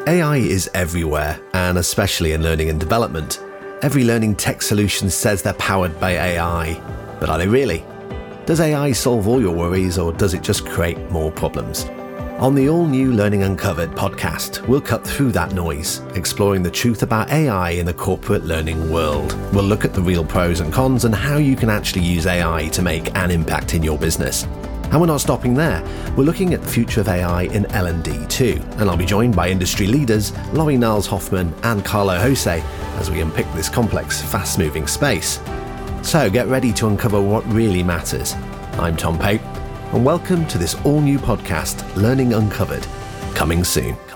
AI is everywhere, and especially in learning and development. Every learning tech solution says they're powered by AI, but are they really? Does AI solve all your worries, or does it just create more problems? On the all-new Learning Uncovered podcast, we'll cut through that noise, exploring the truth about AI in the corporate learning world. We'll look at the real pros and cons and how you can actually use AI to make an impact in your business. And we're not stopping there. We're looking at the future of AI in L&D too, and I'll be joined by industry leaders Laurie Niles-Hoffman and Carlo Jose as we unpick this complex, fast-moving space. So get ready to uncover what really matters. I'm Tom Pape, and welcome to this all-new podcast, Learning Uncovered, coming soon.